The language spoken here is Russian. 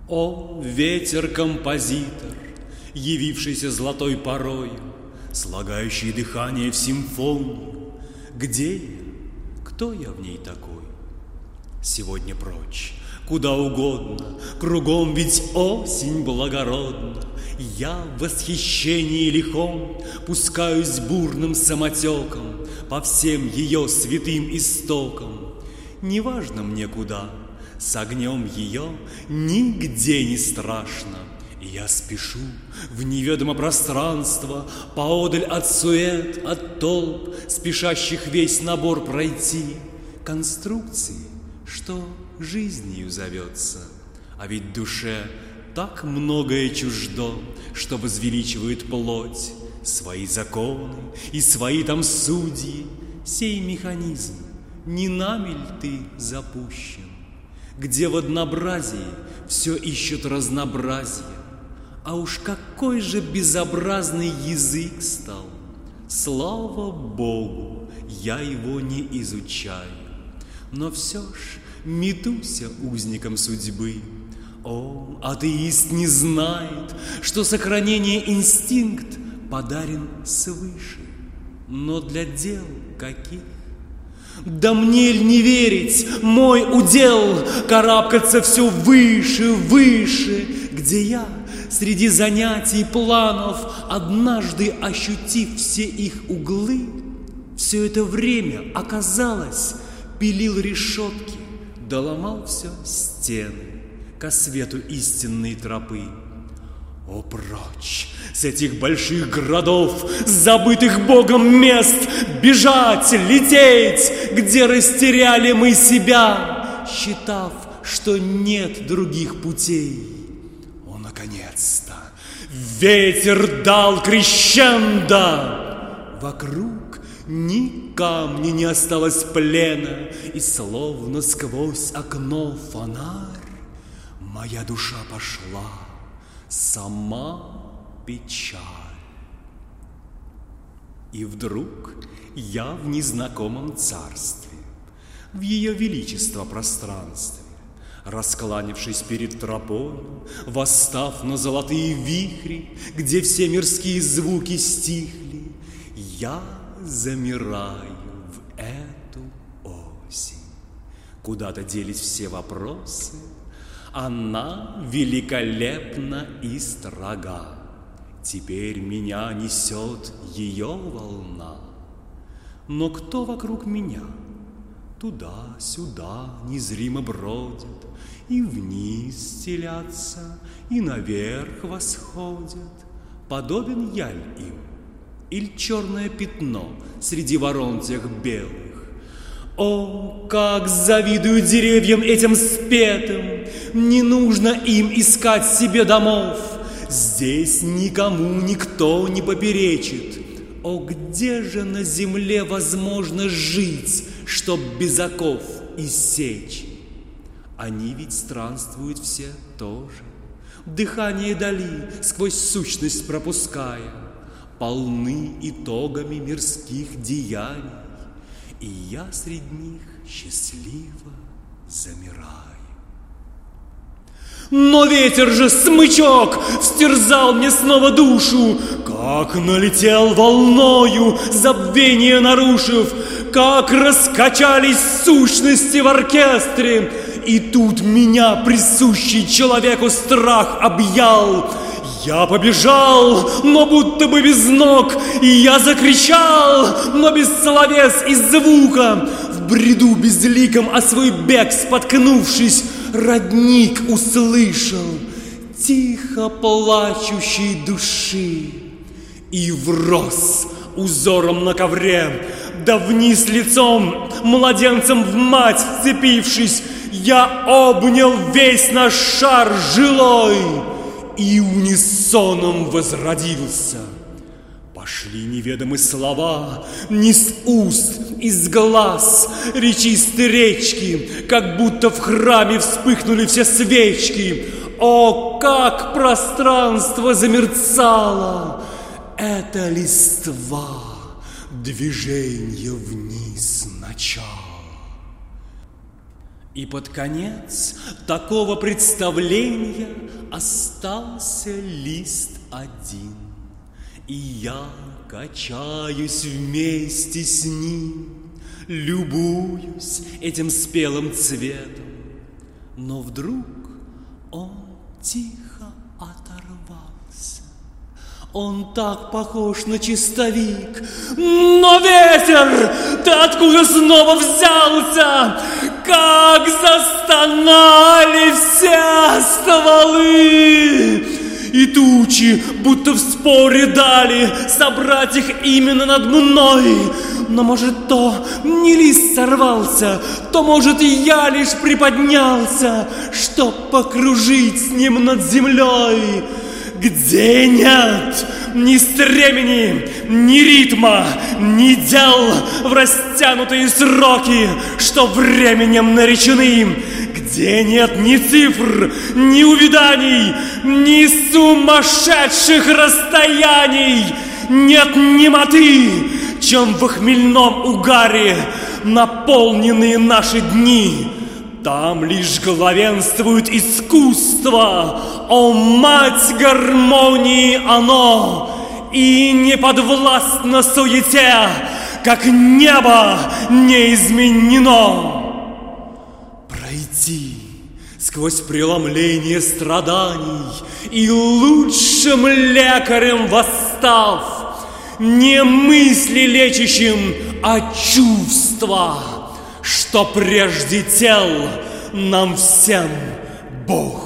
О, ветер-композитор, явившийся золотой порою, слагающий дыхание в симфонию, где я? Кто я в ней такой? Сегодня прочь, куда угодно, кругом ведь осень благородна. Я в восхищении лихом пускаюсь бурным самотеком по всем ее святым истокам. Неважно мне куда, с огнем ее нигде не страшно. И я спешу в неведомо пространство, поодаль от сует, от толп, спешащих весь набор пройти, конструкции, что жизнью зовется. А ведь душе так многое чуждо, что возвеличивает плоть, свои законы и свои там судьи. Сей механизм, не нами ли ты запущен, где в однообразии все ищут разнообразие? А уж какой же безобразный язык стал! Слава Богу, я его не изучаю, но все ж метуся узником судьбы. О, атеист не знает, что сохранение инстинкт подарен свыше, но для дел каких? Да мне ль не верить, мой удел карабкаться все выше, выше, где я среди занятий и планов, однажды ощутив все их углы, все это время, оказалось, пилил решетки, да ломал все стены ко свету истинной тропы. О, прочь с этих больших городов, забытых Богом мест, бежать, лететь, где растеряли мы себя, считав, что нет других путей. О, наконец-то! Ветер дал крещендо! Вокруг ни камня не осталось плена, и словно сквозь окно фонарь моя душа пошла, сама печаль. И вдруг я в незнакомом царстве, в ее величество пространстве, раскланившись перед тропою, восстав на золотые вихри, где все мирские звуки стихли, я замираю в эту осень. Куда-то делись все вопросы, она великолепна и строга. Теперь меня несет ее волна. Но кто вокруг меня? Туда-сюда незримо бродят, и вниз стелятся, и наверх восходят. Подобен я ль им? Или черное пятно среди ворон тех белых? О, как завидую деревьям этим спетым! Не нужно им искать себе домов. Здесь никому никто не поперечит. О, где же на земле возможно жить, чтоб без оков иссечь? Они ведь странствуют все тоже, дыхание дали сквозь сущность пропуская, полны итогами мирских деяний, и я среди них счастливо замираю. Но ветер же, смычок, стерзал мне снова душу, как налетел волною, забвение нарушив, как раскачались сущности в оркестре. И тут меня, присущий человеку, страх объял. Я побежал, но будто бы без ног, и я закричал, но без словес и звука. В бреду безликом о свой бег споткнувшись, родник услышал тихо плачущей души и врос узором на ковре, да вниз лицом, младенцем в мать вцепившись, я обнял весь наш шар жилой и унисоном возродился. Пошли неведомые слова, не с уст, из глаз речистой речки, как будто в храме вспыхнули все свечки. О, как пространство замерцало! Это листва, движение вниз начало. И под конец такого представления остался лист один. И я качаюсь вместе с ним, любуюсь этим спелым цветом. Но вдруг он тихо оторвался. Он так похож на чистовик. Но ветер, ты откуда снова взялся? Как застонали все стволы! И тучи, будто в споре дали собрать их именно над мной. Но может, то не лист сорвался, то, может, и я лишь приподнялся, чтоб покружить с ним над землей. Где нет ни стремени, ни ритма, ни дел в растянутые сроки, что временем наречены, где нет ни цифр, ни увяданий, ни сумасшедших расстояний, нет немоты, чем в хмельном угаре наполненные наши дни. Там лишь главенствует искусство, о, мать гармонии оно, и не подвластно суете, как небо не изменено. Пройти сквозь преломление страданий и лучшим лекарем восстав, не мысли лечащим, а чувства, что прежде тел нам всем Бог